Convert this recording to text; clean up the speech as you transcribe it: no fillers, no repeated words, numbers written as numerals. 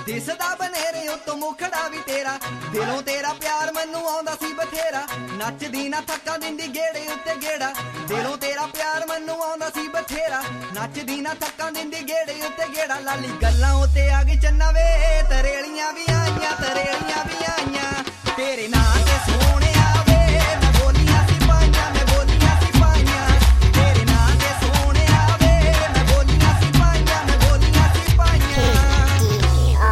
ਦਿਸਦਾ ਬਨੇਰੇ ਉਤੋਂ ਮੁਖੜਾ ਵੀ ਤੇਰਾ, ਦਿਲੋਂ ਤੇਰਾ ਪਿਆਰ ਮੈਨੂੰ ਆਉਂਦਾ ਸੀ ਬਥੇਰਾ, ਨੱਚਦੀ ਨਾ ਥੱਕਾ ਦਿੰਦੀ ਗੇੜੇ ਉੱਤੇ ਗੇੜਾ, ਦਿਲੋਂ ਤੇਰਾ ਪਿਆਰ ਮੈਨੂੰ ਆਉਂਦਾ ਸੀ ਬਥੇਰਾ, ਨੱਚਦੀ ਨਾ ਥੱਕਾ ਦਿੰਦੀ ਗੇੜੇ ਉੱਤੇ ਗੇੜਾ, ਲਾਲੀ ਗੱਲਾਂ ਉੱਤੇ ਆ ਗਈ ਚੰਨਾ ਵੇ